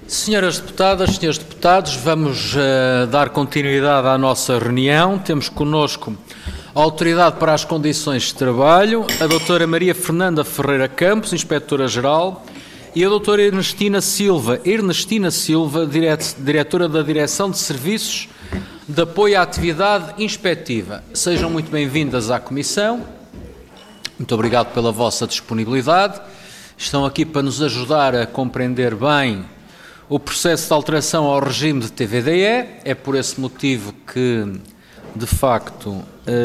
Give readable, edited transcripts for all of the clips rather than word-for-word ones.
Senhoras deputadas, senhores deputados, vamos dar continuidade à nossa reunião. Temos connosco a Autoridade para as Condições de Trabalho, a doutora Maria Fernanda Ferreira Campos, Inspetora-Geral, e a doutora Ernestina Silva, Diretora da Direção de Serviços de Apoio à Atividade Inspectiva. Sejam muito bem-vindas à Comissão. Muito obrigado pela vossa disponibilidade. Estão aqui para nos ajudar a compreender bem o processo de alteração ao regime de TVDE. É por esse motivo que, de facto,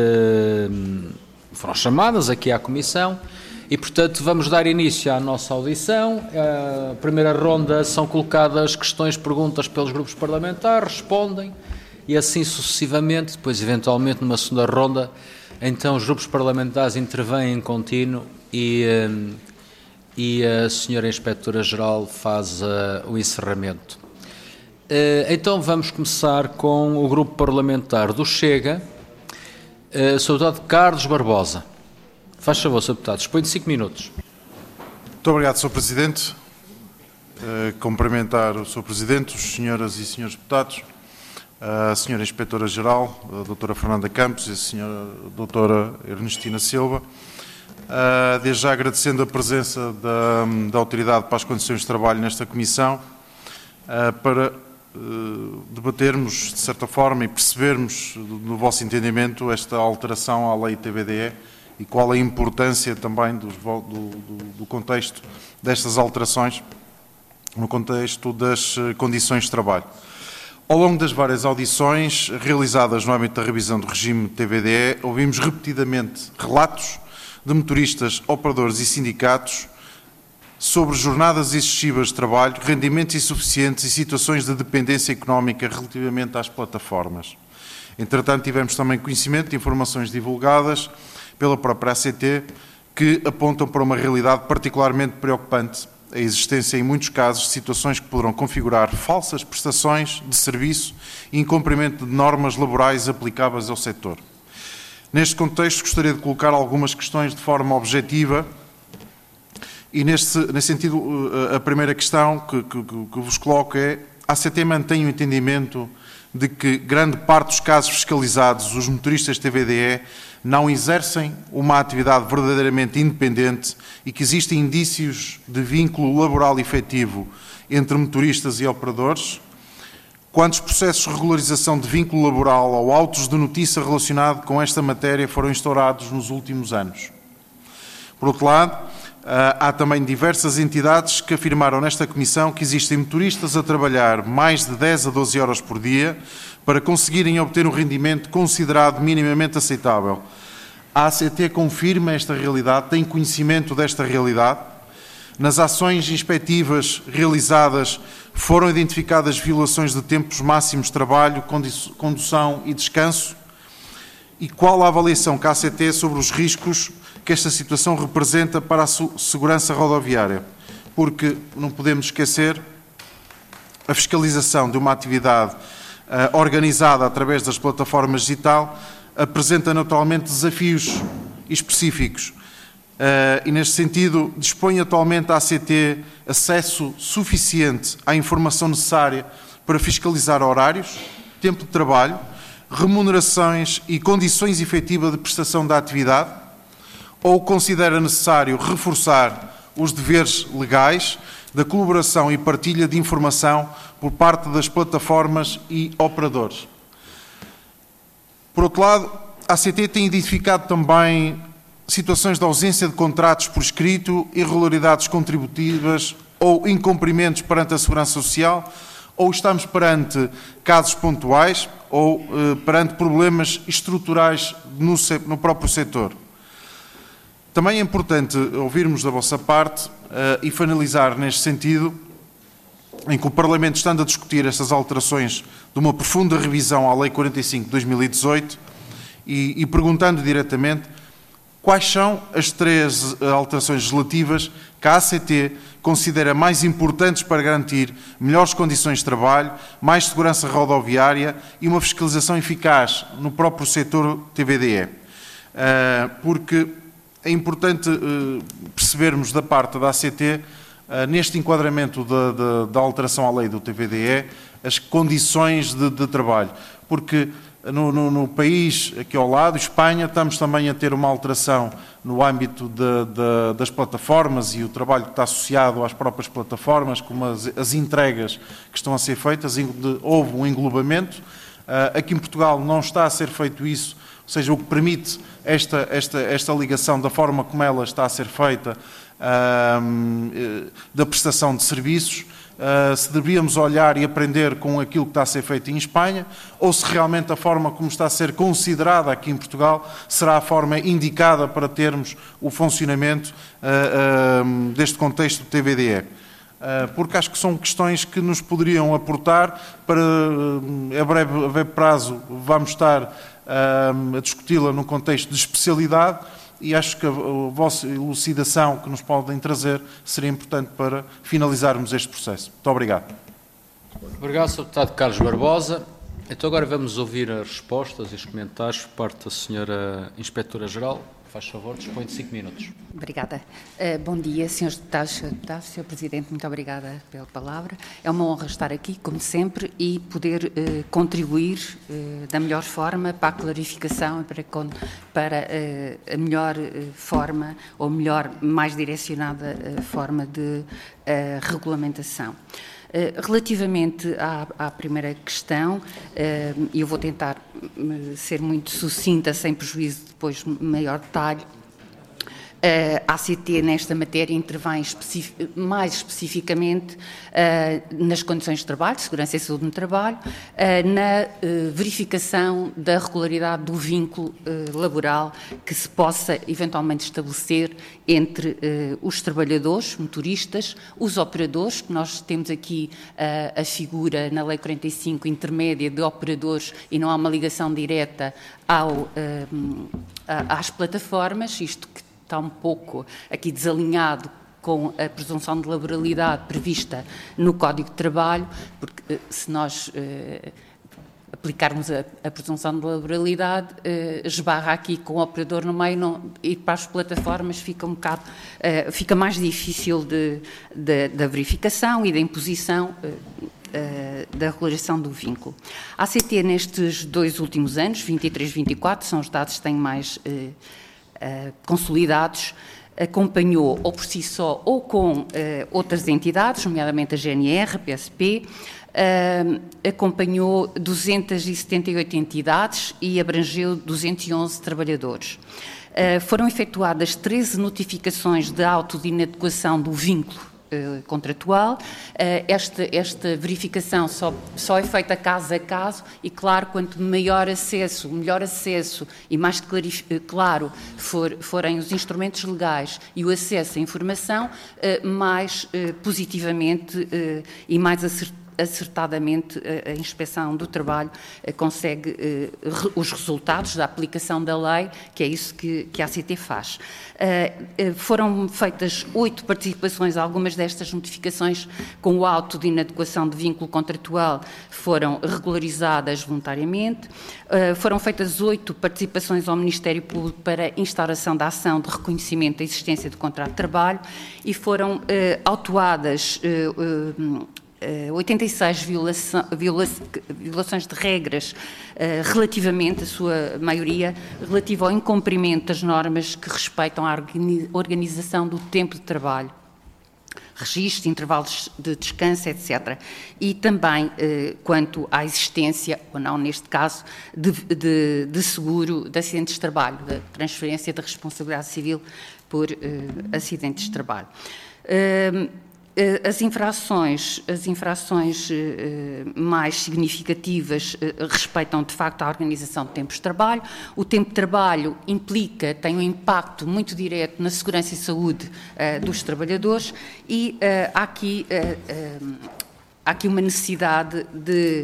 foram chamadas aqui à Comissão e, portanto, vamos dar início à nossa audição. A primeira ronda são colocadas questões, perguntas pelos grupos parlamentares, respondem e assim sucessivamente. Depois, eventualmente, numa segunda ronda, então os grupos parlamentares intervêm em contínuo e a senhora Inspetora-Geral faz o encerramento. Então vamos começar com o grupo parlamentar do Chega, Sr. Deputado Carlos Barbosa. Faz favor, Sr. Deputado, dispõe de 5 minutos. Muito obrigado, Sr. Presidente. Cumprimentar o Sr. Presidente, os senhoras e senhores deputados, a senhora Inspetora-Geral, a doutora Fernanda Campos e a senhora doutora Ernestina Silva. Desde já agradecendo a presença da Autoridade para as Condições de Trabalho nesta Comissão, para debatermos, de certa forma, e percebermos, no vosso entendimento, esta alteração à lei TVDE e qual a importância também do contexto destas alterações no contexto das condições de trabalho. Ao longo das várias audições realizadas no âmbito da revisão do regime TVDE, ouvimos repetidamente relatos de motoristas, operadores e sindicatos sobre jornadas excessivas de trabalho, rendimentos insuficientes e situações de dependência económica relativamente às plataformas. Entretanto, tivemos também conhecimento de informações divulgadas pela própria ACT que apontam para uma realidade particularmente preocupante: a existência, em muitos casos, de situações que poderão configurar falsas prestações de serviço e incumprimento de normas laborais aplicáveis ao setor. Neste contexto, gostaria de colocar algumas questões de forma objetiva e, nesse sentido, a primeira questão que vos coloco é: a ACT mantém o entendimento de que grande parte dos casos fiscalizados, os motoristas TVDE, não exercem uma atividade verdadeiramente independente e que existem indícios de vínculo laboral efetivo entre motoristas e operadores? Quantos processos de regularização de vínculo laboral ou autos de notícia relacionados com esta matéria foram instaurados nos últimos anos? Por outro lado, há também diversas entidades que afirmaram nesta Comissão que existem motoristas a trabalhar mais de 10 a 12 horas por dia para conseguirem obter um rendimento considerado minimamente aceitável. A ACT confirma esta realidade, tem conhecimento desta realidade. Nas ações inspectivas realizadas foram identificadas violações de tempos máximos de trabalho, condução e descanso? E qual a avaliação que a ACT sobre os riscos que esta situação representa para a segurança rodoviária? Porque não podemos esquecer, a fiscalização de uma atividade organizada através das plataformas digital apresenta naturalmente desafios específicos. E, neste sentido, dispõe atualmente a ACT acesso suficiente à informação necessária para fiscalizar horários, tempo de trabalho, remunerações e condições efetivas de prestação da atividade? Ou considera necessário reforçar os deveres legais da colaboração e partilha de informação por parte das plataformas e operadores? Por outro lado, a ACT tem identificado também situações de ausência de contratos por escrito, irregularidades contributivas ou incumprimentos perante a Segurança Social, ou estamos perante casos pontuais ou perante problemas estruturais no próprio setor? Também é importante ouvirmos da vossa parte e finalizar neste sentido, em que o Parlamento, estando a discutir estas alterações de uma profunda revisão à Lei 45 de 2018 e perguntando diretamente quais são as 3 alterações legislativas que a ACT considera mais importantes para garantir melhores condições de trabalho, mais segurança rodoviária e uma fiscalização eficaz no próprio setor TVDE. Porque é importante percebermos da parte da ACT neste enquadramento da alteração à lei do TVDE, as condições de trabalho, porque no país aqui ao lado, Espanha, estamos também a ter uma alteração no âmbito das plataformas e o trabalho que está associado às próprias plataformas, como as entregas que estão a ser feitas, houve um englobamento. Aqui em Portugal não está a ser feito isso, ou seja, o que permite esta ligação da forma como ela está a ser feita, da prestação de serviços, se devíamos olhar e aprender com aquilo que está a ser feito em Espanha, ou se realmente a forma como está a ser considerada aqui em Portugal será a forma indicada para termos o funcionamento deste contexto do TVDE. Porque acho que são questões que nos poderiam aportar para, a breve prazo, vamos estar a discuti-la num contexto de especialidade, e acho que a vossa elucidação que nos podem trazer seria importante para finalizarmos este processo. Muito obrigado. Obrigado, Sr. Deputado Carlos Barbosa. Então agora vamos ouvir as respostas e os comentários por parte da Sra. Inspetora-Geral. Faz favor, dispõe de 5 minutos. Obrigada. Bom dia, Srs. Deputados, Sr. Presidente, muito obrigada pela palavra. É uma honra estar aqui, como sempre, e poder contribuir da melhor forma para a clarificação e para a melhor forma, ou melhor, mais direcionada forma de regulamentação. Relativamente à primeira questão, e eu vou tentar ser muito sucinta, sem prejuízo de depois maior detalhe, a ACT nesta matéria intervém mais especificamente nas condições de trabalho, segurança e saúde no trabalho, na verificação da regularidade do vínculo laboral que se possa eventualmente estabelecer entre os trabalhadores, motoristas, os operadores, que nós temos aqui a figura na Lei 45 intermédia de operadores e não há uma ligação direta às plataformas, isto que está um pouco aqui desalinhado com a presunção de laboralidade prevista no Código de Trabalho, porque se nós aplicarmos a presunção de laboralidade, esbarra aqui com o operador no meio, ir para as plataformas fica um bocado, fica mais difícil da verificação e da imposição da regulação do vínculo. A ACT nestes 2 últimos anos, 23 e 24, são os dados que têm mais consolidados, acompanhou ou por si só ou com outras entidades, nomeadamente a GNR, a PSP, acompanhou 278 entidades e abrangeu 211 trabalhadores. Foram efetuadas 13 notificações de auto de inadequação do vínculo contratual. Esta verificação só é feita caso a caso e, claro, quanto melhor acesso e mais claro forem os instrumentos legais e o acesso à informação, mais positivamente e mais acertadamente a Inspeção do Trabalho consegue os resultados da aplicação da lei, que é isso que a ACT faz. Foram feitas 8 participações, algumas destas notificações com o auto de inadequação de vínculo contratual foram regularizadas voluntariamente. Foram feitas 8 participações ao Ministério Público para instauração da ação de reconhecimento da existência do contrato de trabalho e foram autuadas 86 violações de regras, relativamente, a sua maioria, relativo ao incumprimento das normas que respeitam a organização do tempo de trabalho, registros, intervalos de descanso, etc. E também quanto à existência, ou não neste caso, de seguro de acidentes de trabalho, da transferência da responsabilidade civil por acidentes de trabalho. As infrações mais significativas respeitam, de facto, a organização de tempos de trabalho. O tempo de trabalho tem um impacto muito direto na segurança e saúde dos trabalhadores e há aqui uma necessidade de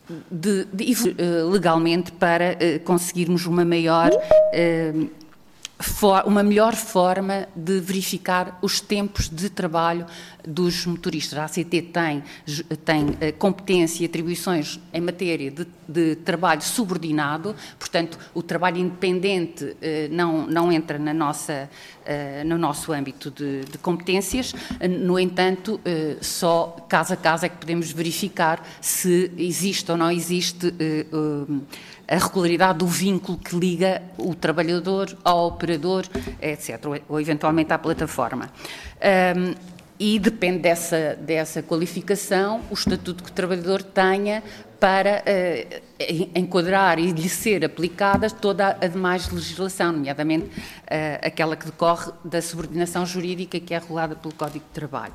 legalmente para conseguirmos uma maior uma melhor forma de verificar os tempos de trabalho dos motoristas. A ACT tem competência e atribuições em matéria de trabalho subordinado, portanto, o trabalho independente não entra no nosso âmbito de competências. No entanto, só caso a caso é que podemos verificar se existe ou não existe a regularidade do vínculo que liga o trabalhador ao operador, etc., ou eventualmente à plataforma. E depende dessa qualificação, o estatuto que o trabalhador tenha para enquadrar e lhe ser aplicada toda a demais legislação, nomeadamente aquela que decorre da subordinação jurídica que é regulada pelo Código de Trabalho.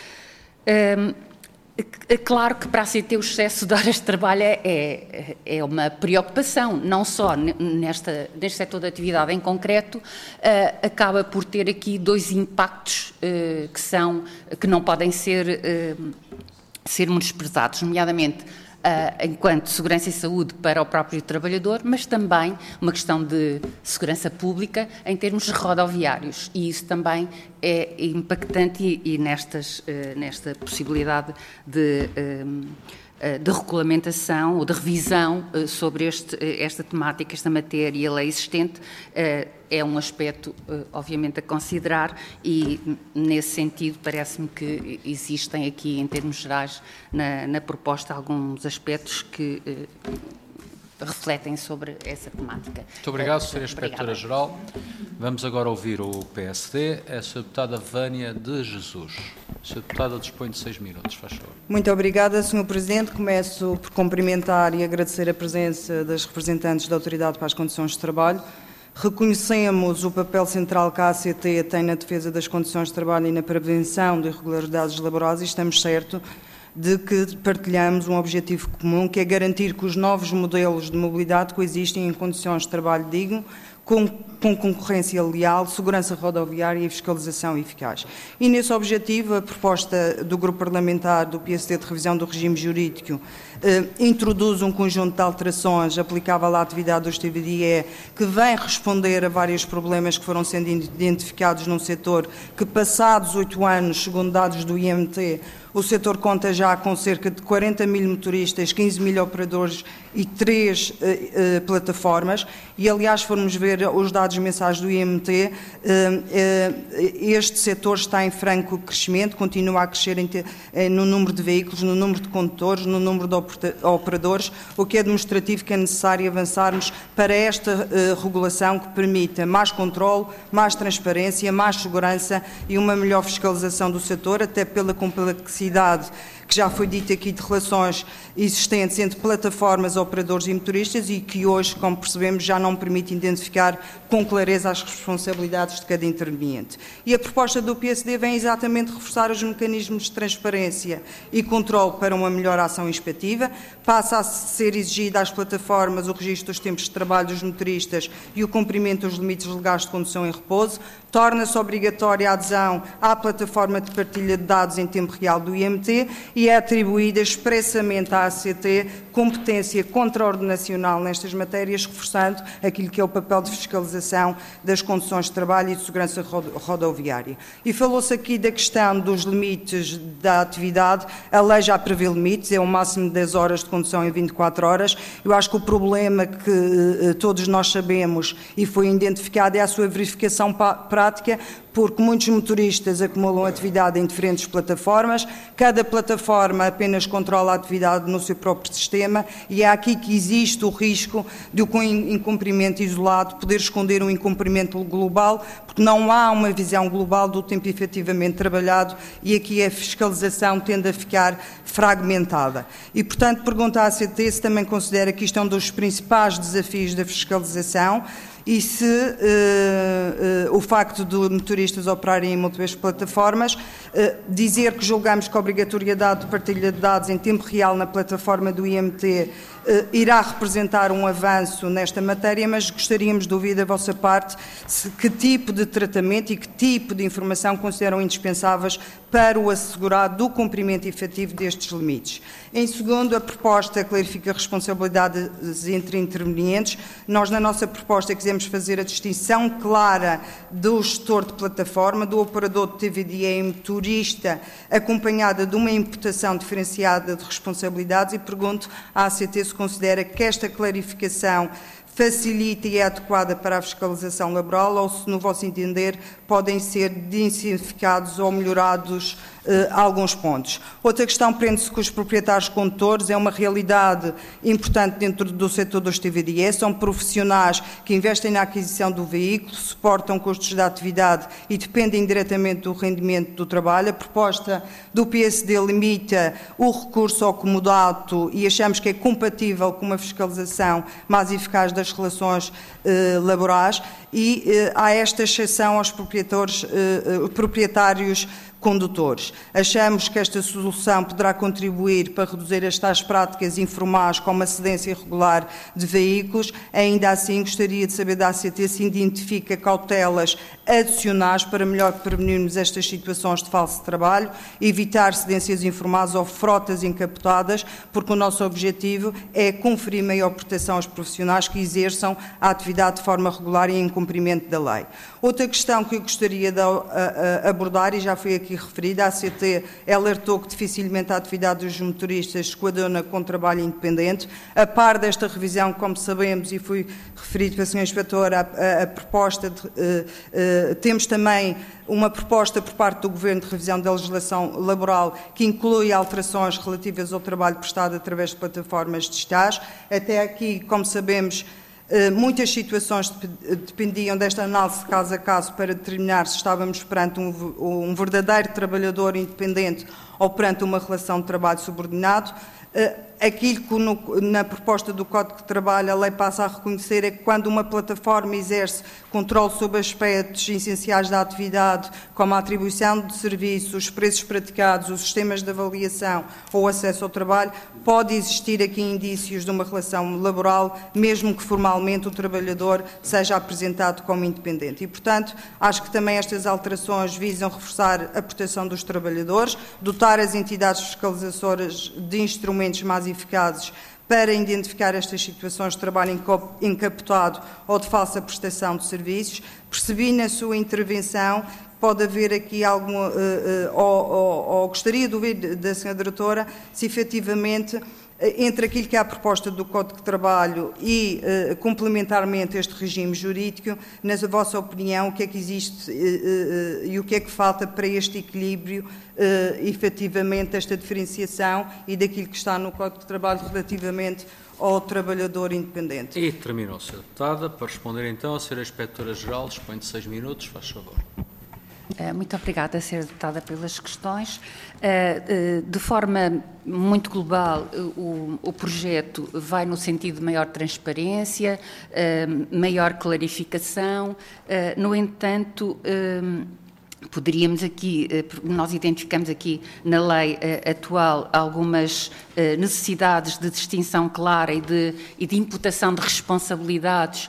É claro que para a ACT o excesso de horas de trabalho é uma preocupação, não só neste setor de atividade em concreto, acaba por ter aqui dois impactos que não podem ser menosprezados, nomeadamente enquanto segurança e saúde para o próprio trabalhador, mas também uma questão de segurança pública em termos rodoviários, e isso também é impactante e nesta possibilidade de regulamentação ou de revisão sobre esta temática, esta matéria e a lei existente, é um aspecto, obviamente, a considerar, e, nesse sentido, parece-me que existem aqui, em termos gerais, na proposta, alguns aspectos que refletem sobre essa temática. Muito obrigado, Sra. Inspetora-Geral. Vamos agora ouvir o PSD, a Sra. Deputada Vânia de Jesus. A Sra. Deputada dispõe de 6 minutos, faz favor. Muito obrigada, Sr. Presidente. Começo por cumprimentar e agradecer a presença das representantes da Autoridade para as Condições de Trabalho. Reconhecemos o papel central que a ACT tem na defesa das condições de trabalho e na prevenção de irregularidades laborais e estamos certos de que partilhamos um objetivo comum, que é garantir que os novos modelos de mobilidade coexistem em condições de trabalho digno, com concorrência leal, segurança rodoviária e fiscalização eficaz. E nesse objetivo, a proposta do Grupo Parlamentar do PSD de revisão do regime jurídico introduz um conjunto de alterações aplicável à atividade dos TVDE que vem responder a vários problemas que foram sendo identificados num setor que, passados 8 anos, segundo dados do IMT, o setor conta já com cerca de 40 mil motoristas, 15 mil operadores e 3 plataformas. E, aliás, se formos ver os dados mensais do IMT, este setor está em franco crescimento, continua a crescer no número de veículos, no número de condutores, no número de operadores, o que é demonstrativo que é necessário avançarmos para esta regulação que permita mais controle, mais transparência, mais segurança e uma melhor fiscalização do setor, até pela complexidade que já foi dito aqui de relações existentes entre plataformas, operadores e motoristas e que hoje, como percebemos, já não permite identificar com clareza as responsabilidades de cada interveniente. E a proposta do PSD vem exatamente reforçar os mecanismos de transparência e controle para uma melhor ação inspectiva, passa a ser exigida às plataformas o registro dos tempos de trabalho dos motoristas e o cumprimento dos limites legais de condução em repouso, torna-se obrigatória a adesão à plataforma de partilha de dados em tempo real do IMT e é atribuída expressamente à ACT competência contraordenacional nestas matérias, reforçando aquilo que é o papel de fiscalização das condições de trabalho e de segurança rodoviária. E falou-se aqui da questão dos limites da atividade. A lei já prevê limites, é o máximo de 10 horas de condução em 24 horas. Eu acho que o problema que todos nós sabemos e foi identificado é a sua verificação prática, porque muitos motoristas acumulam atividade em diferentes plataformas, cada plataforma apenas controla a atividade no seu próprio sistema e é aqui que existe o risco de o incumprimento isolado poder esconder um incumprimento global, porque não há uma visão global do tempo efetivamente trabalhado e aqui a fiscalização tende a ficar fragmentada. E, portanto, pergunto à ACT se também considera que isto é um dos principais desafios da fiscalização e se o facto de motoristas operarem em múltiplas plataformas, dizer que julgamos que a obrigatoriedade de partilha de dados em tempo real na plataforma do IMT irá representar um avanço nesta matéria, mas gostaríamos de ouvir da vossa parte que tipo de tratamento e que tipo de informação consideram indispensáveis para o assegurado do cumprimento efetivo destes limites. Em segundo, a proposta clarifica responsabilidades entre intervenientes. Nós, na nossa proposta, quisemos fazer a distinção clara do gestor de plataforma, do operador de TVDE e motorista, acompanhada de uma imputação diferenciada de responsabilidades, e pergunto à ACT se considera que esta clarificação facilita e é adequada para a fiscalização laboral ou se, no vosso entender, podem ser densificados ou melhorados alguns pontos. Outra questão prende-se com os proprietários condutores. É uma realidade importante dentro do setor dos TVDE. São profissionais que investem na aquisição do veículo, suportam custos da atividade e dependem diretamente do rendimento do trabalho. A proposta do PSD limita o recurso ao comodato e achamos que é compatível com uma fiscalização mais eficaz das relações laborais, e há esta exceção aos proprietários condutores. Achamos que esta solução poderá contribuir para reduzir as tais práticas informais como a cedência irregular de veículos. Ainda assim, gostaria de saber da ACT se identifica cautelas adicionais para melhor prevenirmos estas situações de falso trabalho, evitar cedências informais ou frotas encapotadas, porque o nosso objetivo é conferir maior proteção aos profissionais que exerçam a atividade de forma regular e em cumprimento da lei. Outra questão que eu gostaria de abordar, e já foi aqui referida, a ACT alertou que dificilmente a atividade dos motoristas se coaduna com trabalho independente. A par desta revisão, como sabemos, e foi referido pela Sra. Inspetora, a proposta temos também uma proposta por parte do Governo de revisão da legislação laboral que inclui alterações relativas ao trabalho prestado através de plataformas digitais. Até aqui, como sabemos, muitas situações dependiam desta análise caso a caso para determinar se estávamos perante um verdadeiro trabalhador independente ou perante uma relação de trabalho subordinado. Aquilo que na proposta do Código de Trabalho a lei passa a reconhecer é que quando uma plataforma exerce controle sobre aspectos essenciais da atividade, como a atribuição de serviços, os preços praticados, os sistemas de avaliação ou acesso ao trabalho, pode existir aqui indícios de uma relação laboral, mesmo que formalmente o trabalhador seja apresentado como independente. E, portanto, acho que também estas alterações visam reforçar a proteção dos trabalhadores, dotar as entidades fiscalizadoras de instrumentos mais eficazes para identificar estas situações de trabalho encapotado ou de falsa prestação de serviços. Percebi na sua intervenção, pode haver aqui alguma, ou gostaria de ouvir da Sra. Diretora, se efetivamente entre aquilo que é a proposta do Código de Trabalho e, complementarmente, este regime jurídico, na vossa opinião, o que é que existe e o que é que falta para este equilíbrio, efetivamente, esta diferenciação e daquilo que está no Código de Trabalho relativamente ao trabalhador independente? E terminou, Sra. Deputada. Para responder, então, a Sra. Inspetora-Geral, dispõe de 6 minutos, faz favor. Muito obrigada, Sra. Deputada, pelas questões. De forma muito global, o projeto vai no sentido de maior transparência, maior clarificação. No entanto, poderíamos aqui, nós identificamos aqui na lei atual algumas necessidades de distinção clara e de imputação de responsabilidades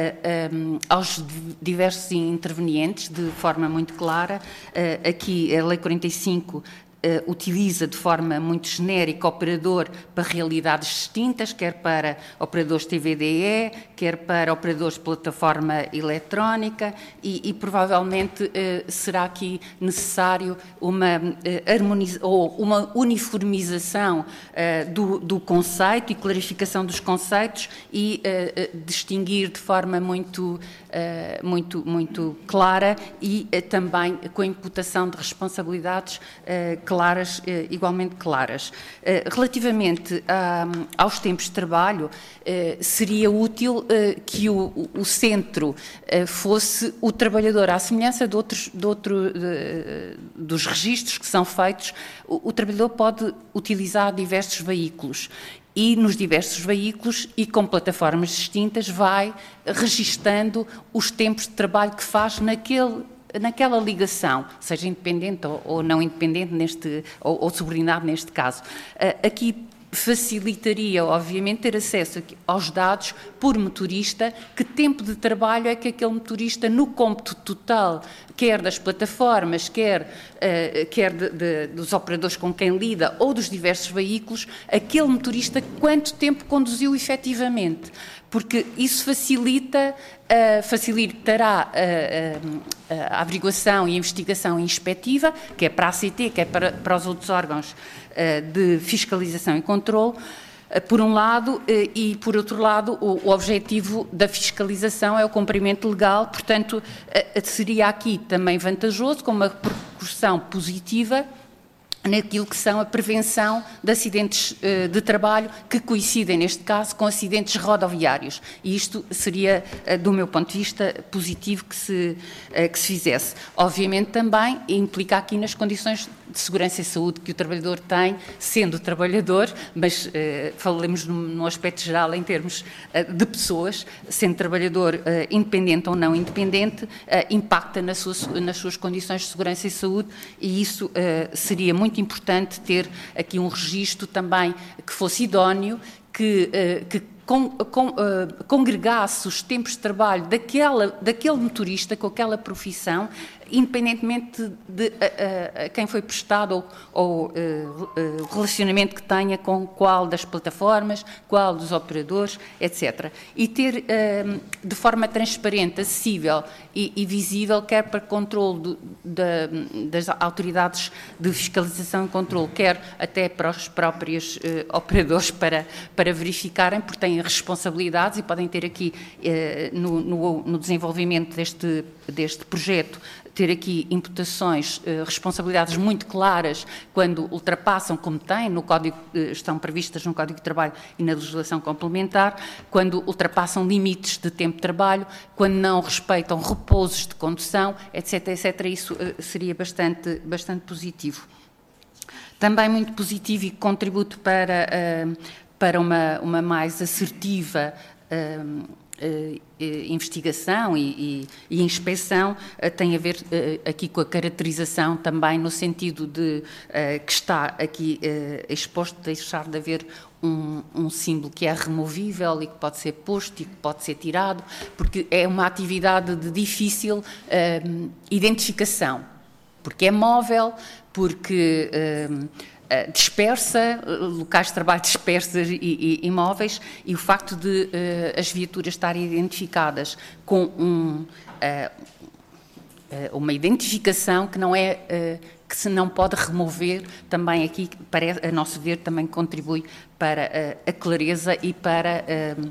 aos diversos intervenientes de forma muito clara. Aqui a Lei 45 utiliza de forma muito genérica operador para realidades distintas, quer para operadores TVDE, quer para operadores de plataforma eletrónica, e provavelmente será aqui necessário uma uniformização do conceito e clarificação dos conceitos e distinguir de forma muito clara e também com a imputação de responsabilidades claras, igualmente claras. Relativamente aos tempos de trabalho, seria útil que o centro fosse o trabalhador, à semelhança dos registros que são feitos. O trabalhador pode utilizar diversos veículos e nos diversos veículos e com plataformas distintas vai registando os tempos de trabalho que faz naquela ligação, seja independente ou não independente, ou subordinado neste caso. Aqui facilitaria, obviamente, ter acesso aos dados por motorista, que tempo de trabalho é que aquele motorista, no cômputo total, quer das plataformas, quer dos operadores com quem lida ou dos diversos veículos, aquele motorista quanto tempo conduziu efetivamente. Porque isso facilitará a averiguação e a investigação inspectiva, que é para a ACT, que é para os outros órgãos de fiscalização e controle, por um lado, e por outro lado, o objetivo da fiscalização é o cumprimento legal, portanto, seria aqui também vantajoso, com uma repercussão positiva naquilo que são a prevenção de acidentes de trabalho que coincidem, neste caso, com acidentes rodoviários. E isto seria, do meu ponto de vista, positivo que se fizesse. Obviamente também implica aqui nas condições de segurança e saúde que o trabalhador tem, sendo trabalhador, mas falemos no aspecto geral em termos de pessoas, sendo trabalhador independente ou não independente, impacta nas suas condições de segurança e saúde, e isso seria muito importante ter aqui um registro também que fosse idóneo, que congregasse os tempos de trabalho daquele motorista com aquela profissão, independentemente de quem foi prestado ou o relacionamento que tenha com qual das plataformas, qual dos operadores, etc. E ter de forma transparente, acessível e visível, quer para controle das autoridades de fiscalização e controle, quer até para os próprios operadores para verificarem, porque têm responsabilidades e podem ter aqui no desenvolvimento deste projeto, ter aqui imputações, responsabilidades muito claras quando ultrapassam, como estão previstas no Código de Trabalho e na legislação complementar, quando ultrapassam limites de tempo de trabalho, quando não respeitam repousos de condução, etc., etc. Isso seria bastante positivo. Também muito positivo e contributo para uma mais assertiva investigação e inspeção tem a ver aqui com a caracterização também, no sentido de que está aqui exposto, deixar de haver um símbolo que é removível e que pode ser posto e que pode ser tirado, porque é uma atividade de difícil identificação, porque é móvel, porque dispersa, locais de trabalho dispersos e imóveis, e o facto de as viaturas estarem identificadas com uma identificação que não é que se não pode remover, também aqui, a nosso ver, também contribui para a clareza e para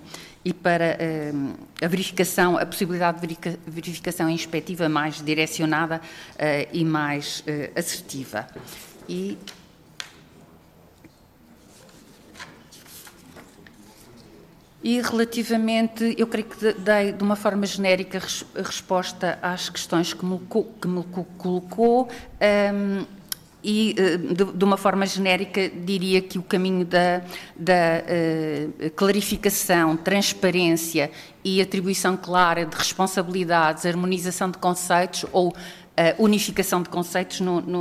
a verificação, a possibilidade de verificação inspectiva mais direcionada e mais assertiva. E relativamente, eu creio que dei de uma forma genérica resposta às questões que me colocou, e de uma forma genérica diria que o caminho da clarificação, transparência e atribuição clara de responsabilidades, harmonização de conceitos ou unificação de conceitos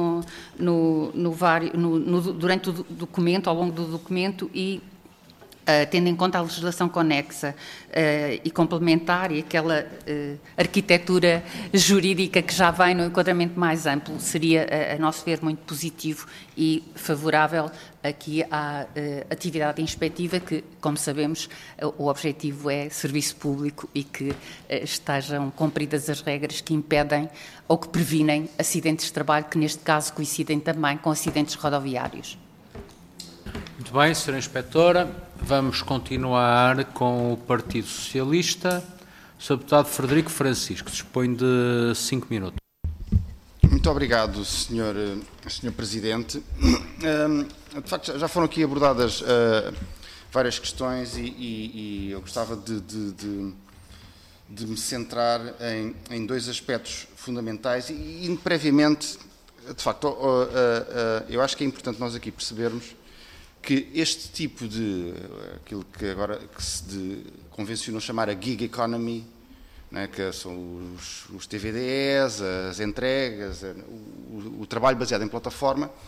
durante o documento, ao longo do documento, e tendo em conta a legislação conexa e complementar e aquela arquitetura jurídica que já vem no enquadramento mais amplo, seria, a nosso ver, muito positivo e favorável aqui à atividade inspectiva, que, como sabemos, o objetivo é serviço público e que estejam cumpridas as regras que impedem ou que previnem acidentes de trabalho, que neste caso coincidem também com acidentes rodoviários. Muito bem, Sra. Inspetora. Vamos continuar com o Partido Socialista. Sr. Deputado Frederico Francisco, dispõe de 5 minutos. Muito obrigado, Sr. Presidente. De facto, já foram aqui abordadas várias questões e eu gostava de me centrar em dois aspectos fundamentais e previamente, de facto, eu acho que é importante nós aqui percebermos que este tipo aquilo que agora se convencionou chamar a gig economy, né, que são os TVDs, as entregas, o trabalho baseado em plataforma,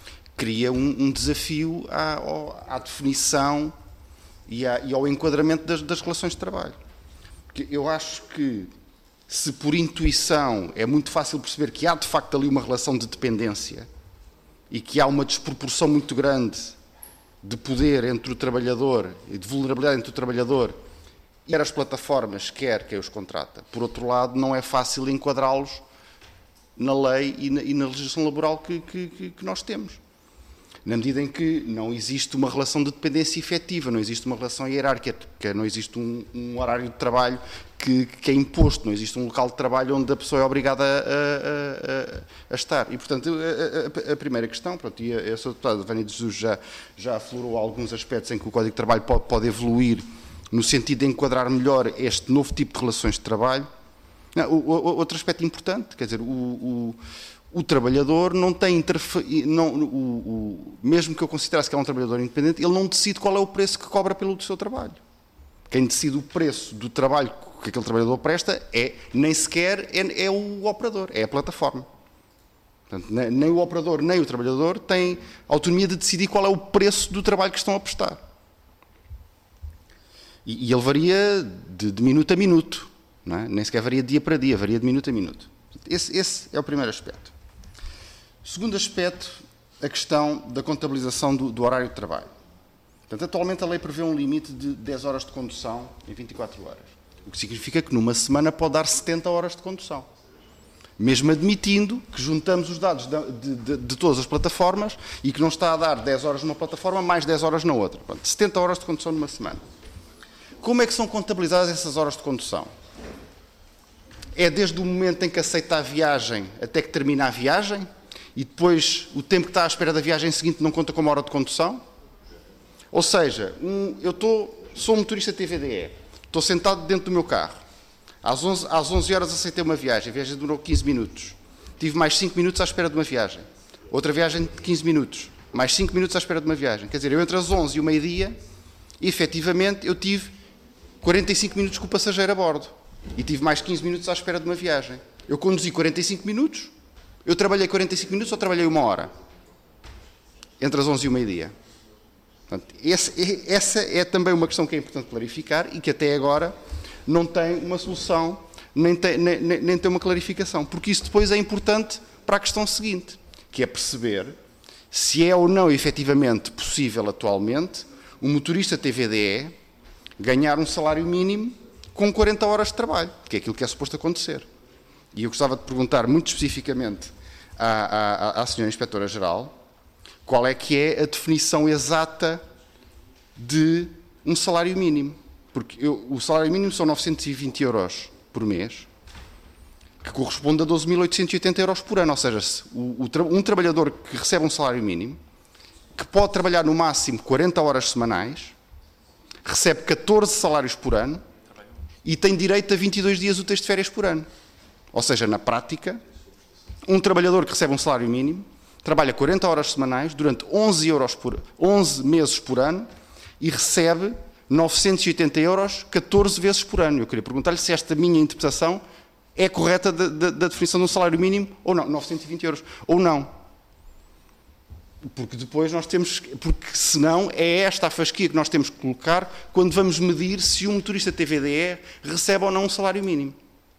cria um desafio à definição e ao enquadramento das relações de trabalho. Porque eu acho que, se por intuição é muito fácil perceber que há de facto ali uma relação de dependência e que há uma desproporção muito grande de poder entre o trabalhador e de vulnerabilidade entre o trabalhador e as plataformas, quer quem os contrata. Por outro lado, não é fácil enquadrá-los na lei e na legislação laboral que nós temos. Na medida em que não existe uma relação de dependência efetiva, não existe uma relação hierárquica, não existe um horário de trabalho que é imposto, não existe um local de trabalho onde a pessoa é obrigada a estar. E, portanto, a primeira questão, pronto, e a sua deputada Vânia de Jesus já aflorou alguns aspectos em que o Código de Trabalho pode evoluir no sentido de enquadrar melhor este novo tipo de relações de trabalho. Outro aspecto importante, quer dizer, o trabalhador não tem mesmo que eu considerasse que é um trabalhador independente, ele não decide qual é o preço que cobra pelo seu trabalho. Quem decide o preço do trabalho que aquele trabalhador presta nem sequer é o operador, é a plataforma. Portanto, nem o operador nem o trabalhador têm autonomia de decidir qual é o preço do trabalho que estão a prestar. E ele varia de minuto a minuto, não é? Nem sequer varia de dia para dia, varia de minuto a minuto. Esse é o primeiro aspecto. O segundo aspecto, a questão da contabilização do horário de trabalho. Portanto, atualmente a lei prevê um limite de 10 horas de condução em 24 horas. O que significa que numa semana pode dar 70 horas de condução. Mesmo admitindo que juntamos os dados de todas as plataformas e que não está a dar 10 horas numa plataforma mais 10 horas na outra. Portanto, 70 horas de condução numa semana. Como é que são contabilizadas essas horas de condução? É desde o momento em que aceita a viagem até que termina a viagem e depois o tempo que está à espera da viagem seguinte não conta como hora de condução? Ou seja, sou um motorista TVDE, estou sentado dentro do meu carro, às 11 horas aceitei uma viagem, a viagem durou 15 minutos, tive mais 5 minutos à espera de uma viagem, outra viagem de 15 minutos, mais 5 minutos à espera de uma viagem. Quer dizer, eu entre as 11 e o meio-dia, efetivamente, eu tive 45 minutos com o passageiro a bordo. E tive mais 15 minutos à espera de uma viagem. Eu conduzi 45 minutos, eu trabalhei 45 minutos ou trabalhei 1 hora? Entre as 11 e o meio-dia. Portanto, essa é também uma questão que é importante clarificar e que até agora não tem uma solução, nem tem uma clarificação. Porque isso depois é importante para a questão seguinte, que é perceber se é ou não efetivamente possível atualmente um motorista TVDE ganhar um salário mínimo com 40 horas de trabalho, que é aquilo que é suposto acontecer. E eu gostava de perguntar muito especificamente à senhora Inspetora-Geral qual é que é a definição exata de um salário mínimo. Porque o salário mínimo são 920 euros por mês, que corresponde a 12.880 euros por ano. Ou seja, um trabalhador que recebe um salário mínimo, que pode trabalhar no máximo 40 horas semanais, recebe 14 salários por ano, e tem direito a 22 dias úteis de férias por ano. Ou seja, na prática, um trabalhador que recebe um salário mínimo trabalha 40 horas semanais durante 11 meses por ano e recebe 980 euros 14 vezes por ano. Eu queria perguntar-lhe se esta minha interpretação é correta da definição de um salário mínimo ou não, 920 euros ou não. Porque depois porque senão é esta a fasquia que nós temos que colocar quando vamos medir se um motorista TVDE recebe ou não um salário mínimo.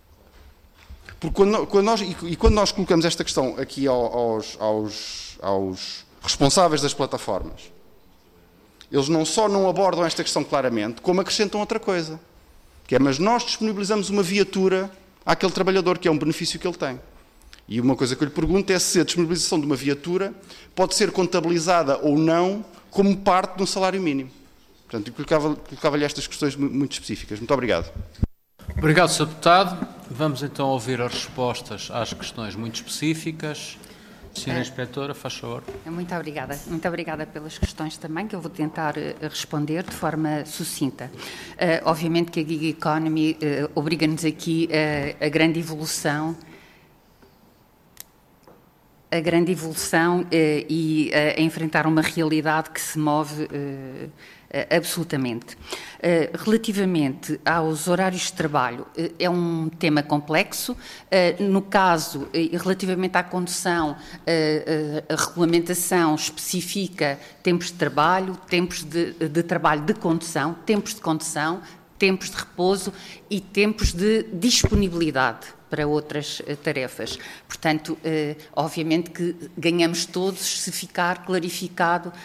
Porque quando nós colocamos esta questão aqui aos responsáveis das plataformas, eles não só não abordam esta questão claramente, como acrescentam outra coisa, que é, mas nós disponibilizamos uma viatura àquele trabalhador, que é um benefício que ele tem. E uma coisa que eu lhe pergunto é se a disponibilização de uma viatura pode ser contabilizada ou não como parte de um salário mínimo. Portanto, eu colocava-lhe estas questões muito específicas. Muito obrigado. Obrigado, Sr. Deputado. Vamos então ouvir as respostas às questões muito específicas. Senhora Inspetora, faz favor. Muito obrigada. Muito obrigada pelas questões também, que eu vou tentar responder de forma sucinta. Obviamente que a gig economy obriga-nos aqui a grande evolução a grande evolução e a enfrentar uma realidade que se move absolutamente. Relativamente aos horários de trabalho, é um tema complexo. No caso, relativamente à condução, a regulamentação especifica tempos de trabalho, tempos de trabalho de condução, tempos de repouso e tempos de disponibilidade para outras tarefas. Portanto, obviamente que ganhamos todos se ficar clarificado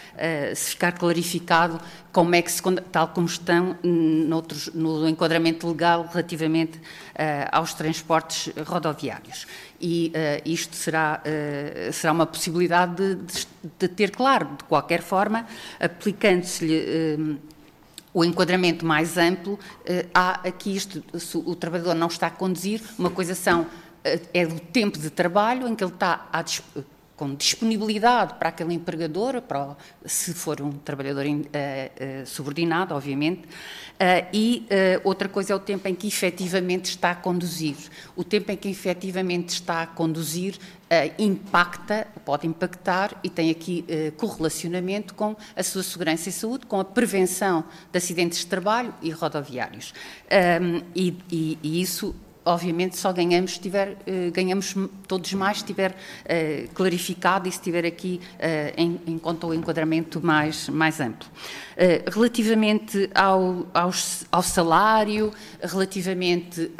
como é que tal como estão no enquadramento legal relativamente aos transportes rodoviários. E isto será uma possibilidade de ter claro, de qualquer forma, aplicando-se-lhe o enquadramento mais amplo, há aqui isto, se o trabalhador não está a conduzir, uma coisa é do tempo de trabalho em que ele está com disponibilidade para aquele empregador, se for um trabalhador subordinado, obviamente, e outra coisa é o tempo em que efetivamente está a conduzir. O tempo em que efetivamente está a conduzir pode impactar e tem aqui correlacionamento com a sua segurança e saúde, com a prevenção de acidentes de trabalho e rodoviários. E isso, obviamente, só ganhamos todos mais se estiver clarificado e se estiver aqui em conta o enquadramento mais amplo. Relativamente ao salário, relativamente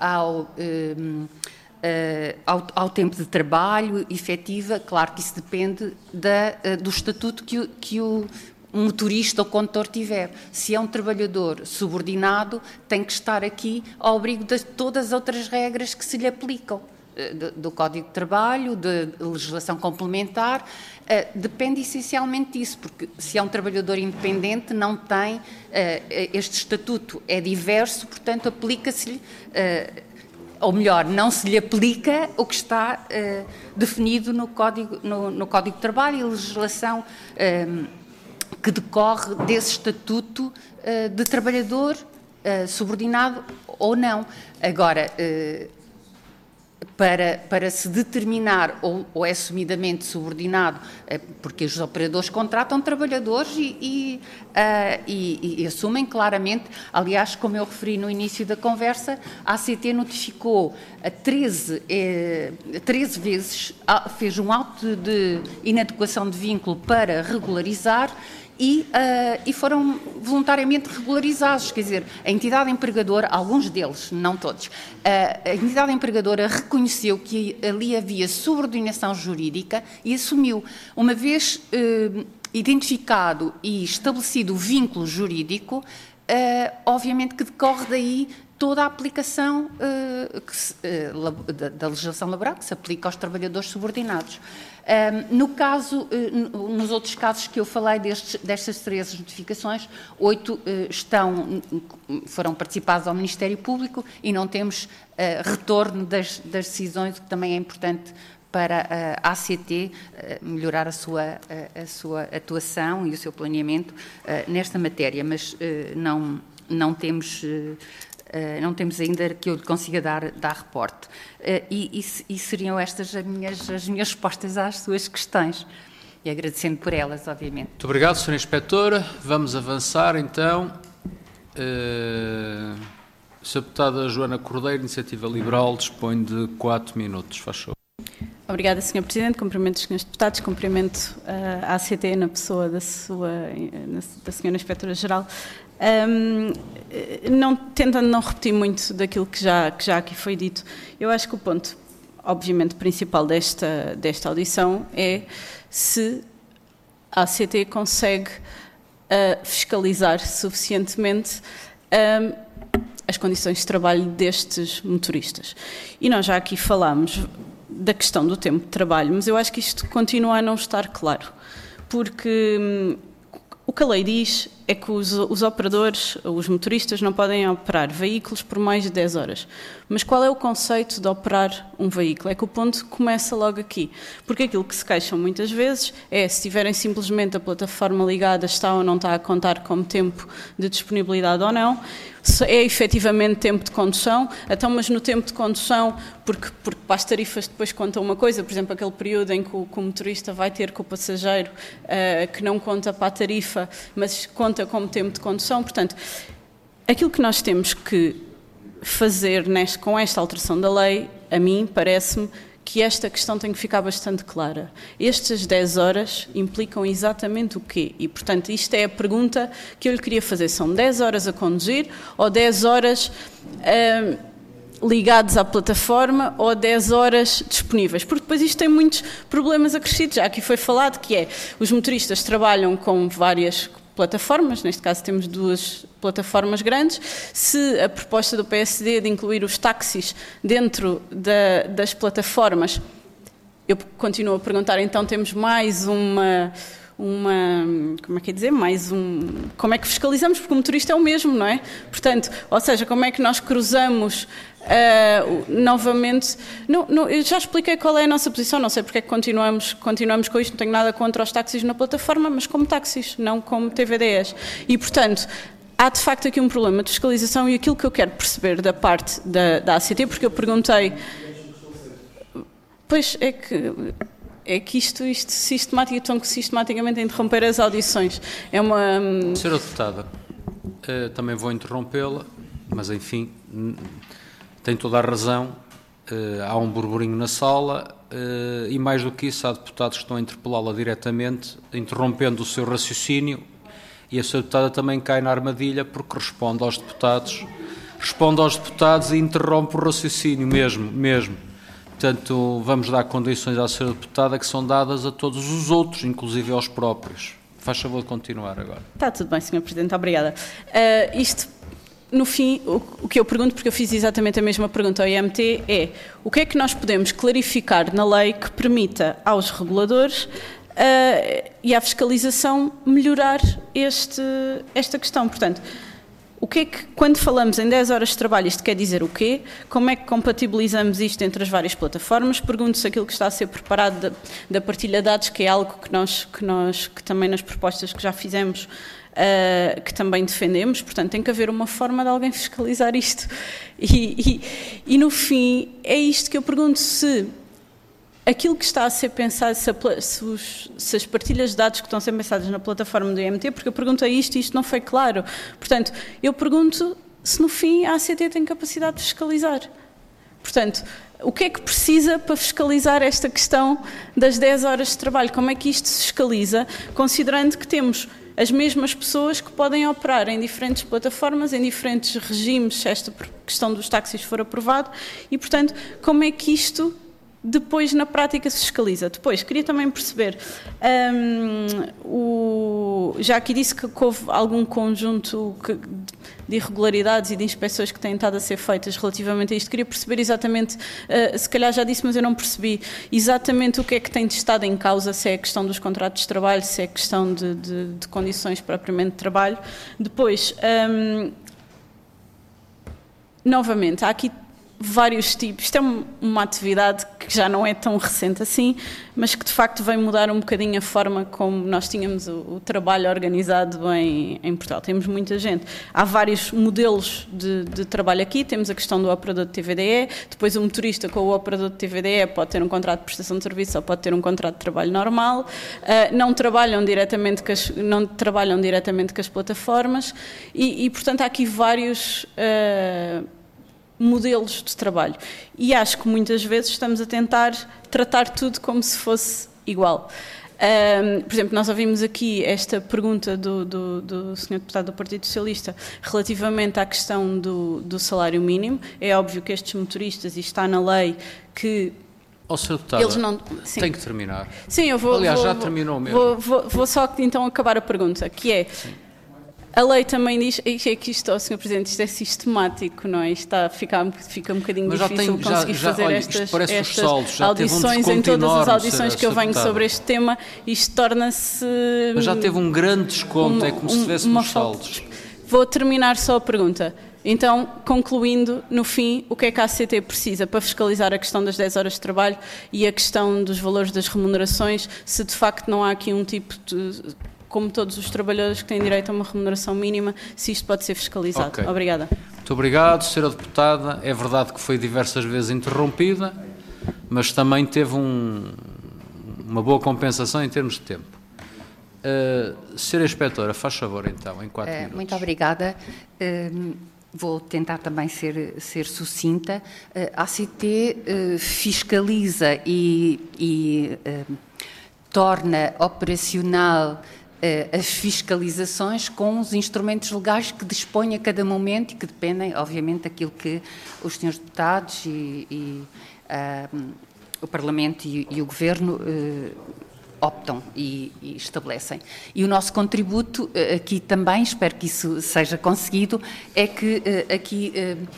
ao tempo de trabalho efetiva, claro que isso depende do estatuto que o motorista ou condutor tiver. Se é um trabalhador subordinado, tem que estar aqui ao abrigo de todas as outras regras que se lhe aplicam, do Código de Trabalho, da legislação complementar. Depende essencialmente disso, porque se é um trabalhador independente, não tem, este estatuto é diverso, portanto aplica-se-lhe, ou melhor, não se lhe aplica o que está definido no Código de Trabalho e a legislação que decorre desse estatuto de trabalhador subordinado ou não. Agora, para se determinar ou é assumidamente subordinado, porque os operadores contratam trabalhadores e assumem claramente. Aliás, como eu referi no início da conversa, a ACT notificou 13 vezes, fez um auto de inadequação de vínculo para regularizar e foram voluntariamente regularizados. Quer dizer, a entidade empregadora, alguns deles, não todos, a entidade empregadora reconheceu que ali havia subordinação jurídica e assumiu. Uma vez identificado e estabelecido o vínculo jurídico, obviamente que decorre daí toda a aplicação da legislação laboral que se aplica aos trabalhadores subordinados. Nos outros casos que eu falei destas 13 notificações, 8 foram participadas ao Ministério Público e não temos retorno das decisões, o que também é importante para a ACT melhorar a sua atuação e o seu planeamento nesta matéria, mas não temos ainda que eu lhe consiga dar reporte. E seriam estas as minhas respostas às suas questões. E agradecendo por elas, obviamente. Muito obrigado, Sra. Inspetora. Vamos avançar, então. Sra. Deputada Joana Cordeiro, Iniciativa Liberal, dispõe de 4 minutos. Faz favor. Obrigada, Sr. Presidente. Cumprimento os Srs. Deputados, cumprimento a ACT na pessoa da Sra. Inspetora-Geral. Tentando não repetir muito daquilo que já aqui foi dito, eu acho que o ponto, obviamente, principal desta audição é se a ACT consegue fiscalizar suficientemente as condições de trabalho destes motoristas. E nós já aqui falámos da questão do tempo de trabalho, mas eu acho que isto continua a não estar claro, porque o que a lei diz é que os operadores, os motoristas, não podem operar veículos por mais de 10 horas. Mas qual é o conceito de operar um veículo? É que o ponto começa logo aqui. Porque aquilo que se queixam muitas vezes é se tiverem simplesmente a plataforma ligada, está ou não está a contar como tempo de disponibilidade ou não. Se é efetivamente tempo de condução, então, mas no tempo de condução, porque para as tarifas depois conta uma coisa, por exemplo, aquele período em que o motorista vai ter com o passageiro, que não conta para a tarifa, mas conta como tempo de condução. Portanto, aquilo que nós temos que fazer com esta alteração da lei, a mim, parece-me, que esta questão tem que ficar bastante clara. Estas 10 horas implicam exatamente o quê? E, portanto, isto é a pergunta que eu lhe queria fazer. São 10 horas a conduzir ou 10 horas ligados à plataforma ou 10 horas disponíveis? Porque depois isto tem muitos problemas acrescidos. Já aqui foi falado que os motoristas trabalham com várias plataformas, neste caso temos 2 plataformas grandes. Se a proposta do PSD de incluir os táxis dentro das plataformas, eu continuo a perguntar, então temos mais como é que é dizer, como é que fiscalizamos, porque o motorista é o mesmo, não é? Portanto, ou seja, como é que nós cruzamos novamente, eu já expliquei qual é a nossa posição, não sei porque é que continuamos com isto, não tenho nada contra os táxis na plataforma, mas como táxis, não como TVDEs. E, portanto, há de facto aqui um problema de fiscalização e aquilo que eu quero perceber da parte da ACT, porque eu perguntei, pois é que isto sistematicamente a interromper as audições. É uma... Senhora Deputada, também vou interrompê-la, mas enfim... Tem toda a razão, há um burburinho na sala e mais do que isso há deputados que estão a interpelá-la diretamente, interrompendo o seu raciocínio e a senhora deputada também cai na armadilha porque responde aos deputados e interrompe o raciocínio mesmo. Portanto, vamos dar condições à senhora deputada que são dadas a todos os outros, inclusive aos próprios. Faz favor de continuar agora. Está tudo bem, Sr. Presidente, obrigada. No fim, o que eu pergunto, porque eu fiz exatamente a mesma pergunta ao IMT, é o que é que nós podemos clarificar na lei que permita aos reguladores e à fiscalização melhorar esta questão. Portanto, o que é que, quando falamos em 10 horas de trabalho, isto quer dizer o quê? Como é que compatibilizamos isto entre as várias plataformas? Pergunto-se aquilo que está a ser preparado da partilha de dados, que é algo que também nas propostas que já fizemos, que também defendemos, portanto tem que haver uma forma de alguém fiscalizar isto e no fim é isto que eu pergunto, se aquilo que está a ser pensado, se as partilhas de dados que estão a ser pensadas na plataforma do IMT, porque eu perguntei isto e isto não foi claro, portanto eu pergunto se no fim a ACT tem capacidade de fiscalizar, portanto o que é que precisa para fiscalizar esta questão das 10 horas de trabalho, como é que isto se fiscaliza, considerando que temos as mesmas pessoas que podem operar em diferentes plataformas, em diferentes regimes, se esta questão dos táxis for aprovado, e, portanto, como é que isto depois na prática se fiscaliza? Depois, queria também perceber, já aqui disse que houve algum conjunto de irregularidades e de inspeções que têm estado a ser feitas relativamente a isto. Queria perceber exatamente, se calhar já disse, mas eu não percebi, exatamente o que é que tem estado em causa, se é a questão dos contratos de trabalho, se é a questão de condições propriamente de trabalho. Depois, novamente, há aqui vários tipos. Isto é uma atividade que já não é tão recente assim, mas que de facto vem mudar um bocadinho a forma como nós tínhamos o trabalho organizado em Portugal. Temos muita gente. Há vários modelos de trabalho aqui. Temos a questão do operador de TVDE, depois o motorista com o operador de TVDE pode ter um contrato de prestação de serviço ou pode ter um contrato de trabalho normal. Não trabalham diretamente com as plataformas e portanto, há aqui vários modelos de trabalho. E acho que muitas vezes estamos a tentar tratar tudo como se fosse igual. Por exemplo, nós ouvimos aqui esta pergunta do Sr. Deputado do Partido Socialista relativamente à questão do salário mínimo. É óbvio que estes motoristas, e está na lei, que Sr. Deputado, eles não... tem que terminar. Sim, eu vou... Aliás, já terminou mesmo. Vou só então acabar a pergunta, que é... Sim. A lei também diz, e é que isto, Sr. Presidente, isto é sistemático, não é? Isto fica um bocadinho difícil conseguir fazer olha, estas audições em todas as audições que eu venho sobre este tema, isto torna-se... Mas já teve um grande desconto, é como se tivesse uns saldos. Vou terminar só a pergunta. Então, concluindo, no fim, o que é que a ACT precisa para fiscalizar a questão das 10 horas de trabalho e a questão dos valores das remunerações, se de facto não há aqui um tipo de... como todos os trabalhadores que têm direito a uma remuneração mínima, se isto pode ser fiscalizado. Okay. Obrigada. Muito obrigado, Sra. Deputada. É verdade que foi diversas vezes interrompida, mas também teve uma boa compensação em termos de tempo. Sra. Inspetora, faz favor então, em 4 minutos. Muito obrigada. Vou tentar também ser sucinta. A ACT fiscaliza e torna operacional as fiscalizações com os instrumentos legais que dispõe a cada momento e que dependem, obviamente, daquilo que os senhores deputados e o Parlamento e o Governo optam e estabelecem. E o nosso contributo aqui também, espero que isso seja conseguido, é que aqui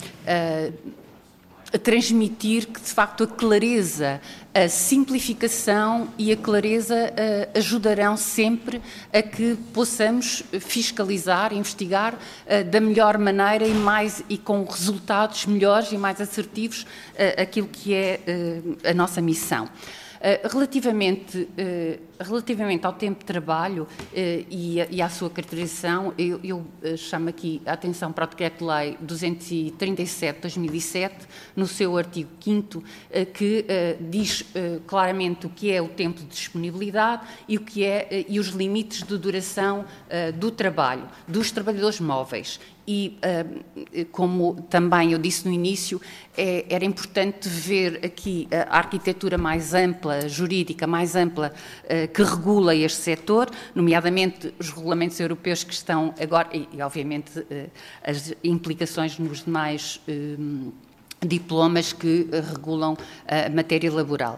a transmitir que, de facto, a clareza, a simplificação e a clareza ajudarão sempre a que possamos fiscalizar, investigar da melhor maneira e com resultados melhores e mais assertivos aquilo que é a nossa missão. Relativamente ao tempo de trabalho e à sua caracterização, eu chamo aqui a atenção para o Decreto-Lei 237/2007, no seu artigo 5º, que diz claramente o que é o tempo de disponibilidade e e os limites de duração do trabalho dos trabalhadores móveis. E, como também eu disse no início, era importante ver aqui a arquitetura mais ampla, jurídica mais ampla, que regula este setor, nomeadamente os regulamentos europeus que estão agora, e obviamente as implicações nos demais diplomas que regulam a matéria laboral.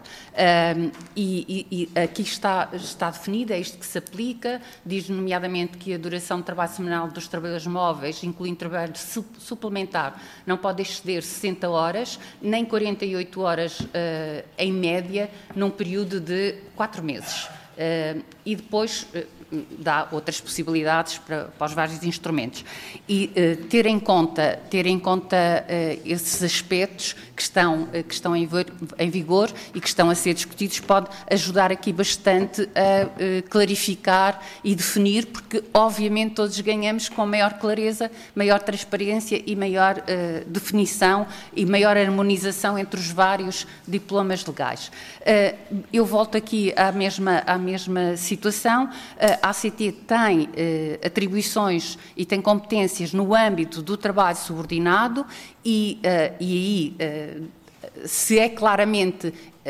E aqui está definido, é isto que se aplica, diz nomeadamente que a duração de trabalho semanal dos trabalhadores móveis, incluindo trabalho suplementar, não pode exceder 60 horas, nem 48 horas em média, num período de 4 meses. E depois dá outras possibilidades para os vários instrumentos. E ter em conta esses aspectos que estão em vigor e que estão a ser discutidos pode ajudar aqui bastante a clarificar e definir, porque obviamente todos ganhamos com maior clareza, maior transparência e maior definição e maior harmonização entre os vários diplomas legais. Eu volto aqui à mesma situação. A ACT tem atribuições e tem competências no âmbito do trabalho subordinado e aí, se é claramente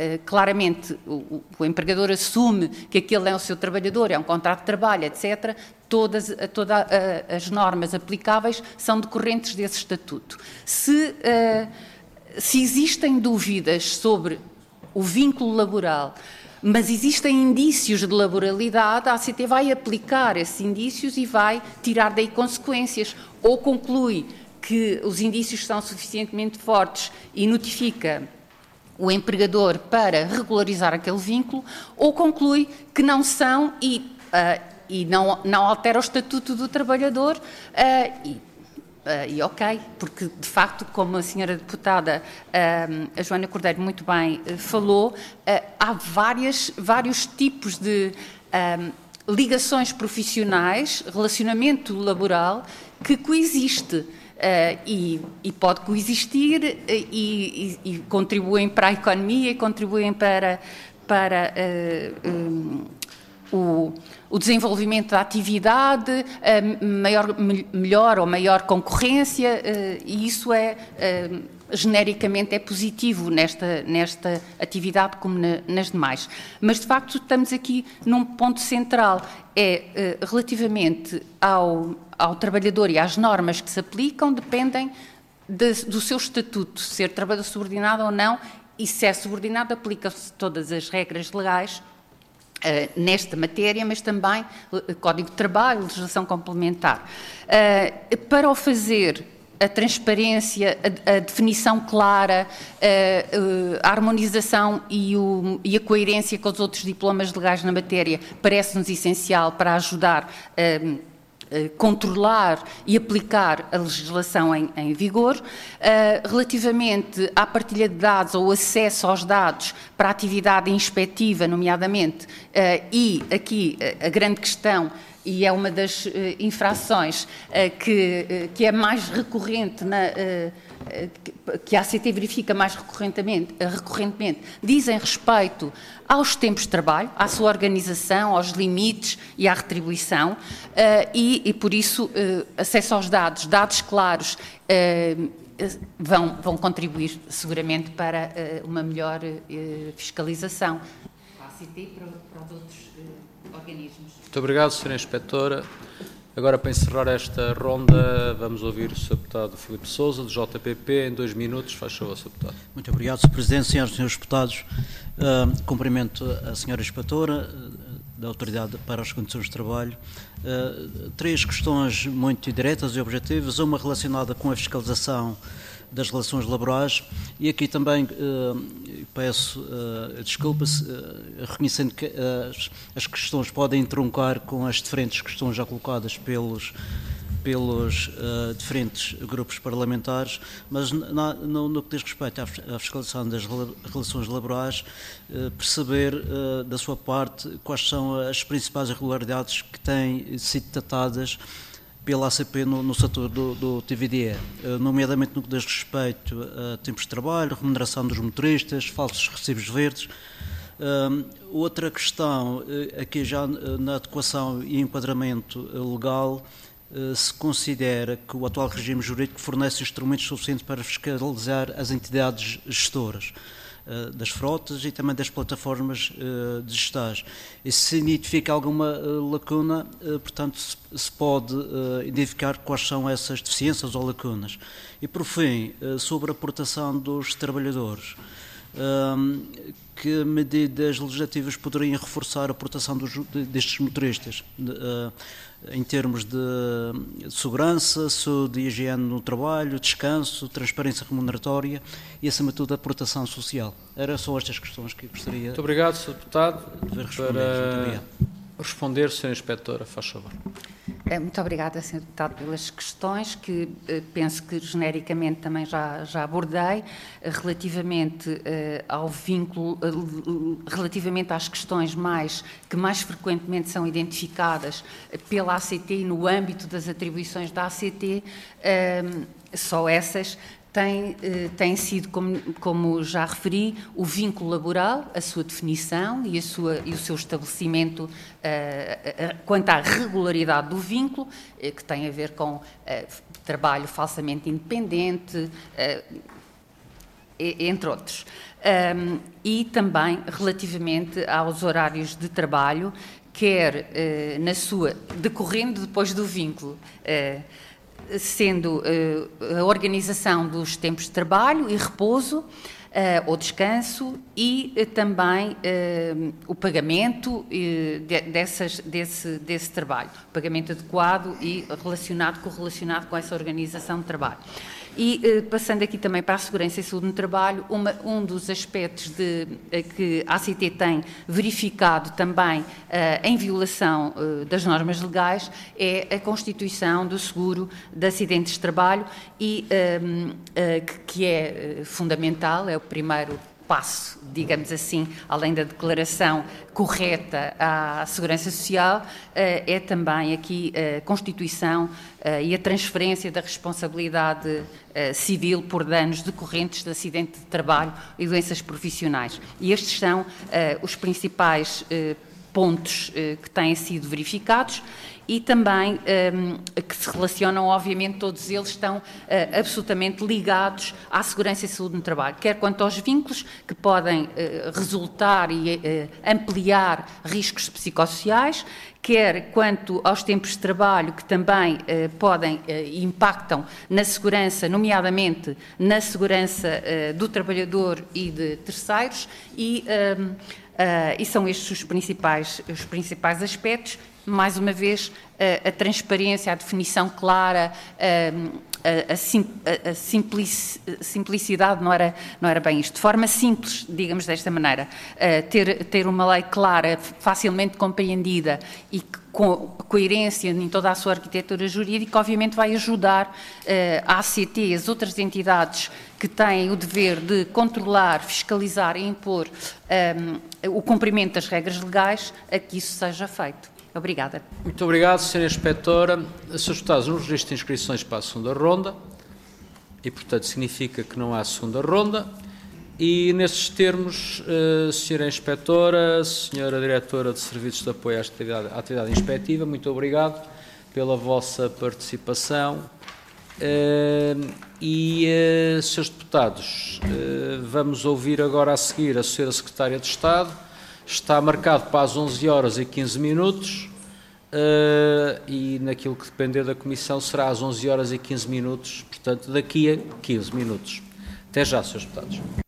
o empregador assume que aquele é o seu trabalhador, é um contrato de trabalho, etc., todas as normas aplicáveis são decorrentes desse estatuto. Se existem dúvidas sobre o vínculo laboral, mas existem indícios de laboralidade, a ACT vai aplicar esses indícios e vai tirar daí consequências. Ou conclui que os indícios são suficientemente fortes e notifica o empregador para regularizar aquele vínculo, ou conclui que não são e não altera o estatuto do trabalhador e ok, porque de facto, como a senhora deputada a Joana Cordeiro muito bem falou, há vários tipos de ligações profissionais, relacionamento laboral que coexiste e pode coexistir e contribuem para a economia e contribuem para o desenvolvimento da atividade, melhor ou maior concorrência, e isso genericamente é positivo nesta atividade como nas demais. Mas, de facto, estamos aqui num ponto central, relativamente ao trabalhador e às normas que se aplicam, dependem do seu estatuto, ser trabalhador subordinado ou não, e se é subordinado, aplicam-se todas as regras legais nesta matéria, mas também Código de Trabalho, legislação complementar. Para o fazer, a transparência, a definição clara, a harmonização e a coerência com os outros diplomas legais na matéria parece-nos essencial para ajudar a controlar e aplicar a legislação em vigor. Relativamente à partilha de dados ou acesso aos dados para a atividade inspectiva, nomeadamente, e aqui a grande questão, e é uma das infrações que é mais recorrente, que a ACT verifica mais recorrentemente, dizem respeito aos tempos de trabalho, à sua organização, aos limites e à retribuição, e por isso acesso aos dados claros, vão contribuir seguramente para uma melhor fiscalização para a ACT e para os outros organismos. Muito obrigado, Sra. Inspetora. Agora, para encerrar esta ronda, vamos ouvir o Sr. Deputado Filipe Sousa, do JPP, em 2 minutos. Faz favor, Sr. Deputado. Muito obrigado, Sr. Presidente, senhoras e senhores deputados. Cumprimento a Sra. Inspetora da Autoridade para as Condições de Trabalho. 3 questões muito diretas e objetivas, uma relacionada com a fiscalização das relações laborais, e aqui também peço desculpas, reconhecendo que as questões podem entroncar com as diferentes questões já colocadas pelos diferentes grupos parlamentares, mas no que diz respeito à fiscalização das relações laborais, perceber da sua parte quais são as principais irregularidades que têm sido tratadas pela ACP no setor do TVDE, nomeadamente no que diz respeito a tempos de trabalho, remuneração dos motoristas, falsos recibos verdes. Outra questão, aqui já na adequação e enquadramento legal, se considera que o atual regime jurídico fornece instrumentos suficientes para fiscalizar as entidades gestoras das frotas e também das plataformas digitais. E se identifica alguma lacuna, portanto, se pode identificar quais são essas deficiências ou lacunas. E, por fim, sobre a proteção dos trabalhadores, que medidas legislativas poderiam reforçar a proteção destes motoristas, em termos de segurança, saúde e higiene no trabalho, descanso, transparência remuneratória e, acima de tudo, a proteção social? Eram só estas questões que eu gostaria. Muito obrigado, Sr. Deputado. De responder. Para responder, Sra. Inspetora, faz favor. Muito obrigada, Sr. Deputado, pelas questões que penso que genericamente também já abordei, relativamente ao vínculo, relativamente às questões que mais frequentemente são identificadas pela ACT e no âmbito das atribuições da ACT, só essas. Tem sido, como já referi, o vínculo laboral, a sua definição e o seu estabelecimento quanto à regularidade do vínculo, que tem a ver com trabalho falsamente independente, entre outros. E também relativamente aos horários de trabalho, quer decorrendo depois do vínculo, sendo a organização dos tempos de trabalho e repouso ou descanso e também o pagamento desse trabalho, pagamento adequado e correlacionado com essa organização de trabalho. E passando aqui também para a segurança e saúde no trabalho, um dos aspectos que a ACT tem verificado também em violação das normas legais é a constituição do seguro de acidentes de trabalho e que é fundamental, é o primeiro passo, digamos assim, além da declaração correta à Segurança Social, é também aqui a constituição e a transferência da responsabilidade civil por danos decorrentes de acidente de trabalho e doenças profissionais. E estes são os principais pontos que têm sido verificados e também que se relacionam, obviamente, todos eles estão absolutamente ligados à segurança e saúde no trabalho, quer quanto aos vínculos que podem resultar e ampliar riscos psicossociais, quer quanto aos tempos de trabalho que também podem e impactam na segurança, nomeadamente na segurança do trabalhador e de terceiros, e E são estes os principais aspectos. Mais uma vez, a transparência, a definição clara, a simplicidade, não era bem isto. De forma simples, digamos desta maneira, ter uma lei clara, facilmente compreendida e com coerência em toda a sua arquitetura jurídica, obviamente vai ajudar a ACT e as outras entidades que têm o dever de controlar, fiscalizar e impor o cumprimento das regras legais a que isso seja feito. Obrigada. Muito obrigado, Sra. Inspetora. Srs. Deputados, no registro de inscrições para a segunda ronda, e, portanto, significa que não há segunda ronda. E, nesses termos, Sra. Inspetora, Sra. Diretora de Serviços de Apoio à Atividade Inspectiva, muito obrigado pela vossa participação. Srs. Deputados, vamos ouvir agora a seguir a Sra. Secretária de Estado. Está marcado para as 11h15 e naquilo que depender da Comissão será às 11h15, portanto daqui a 15 minutos. Até já, Srs. Deputados.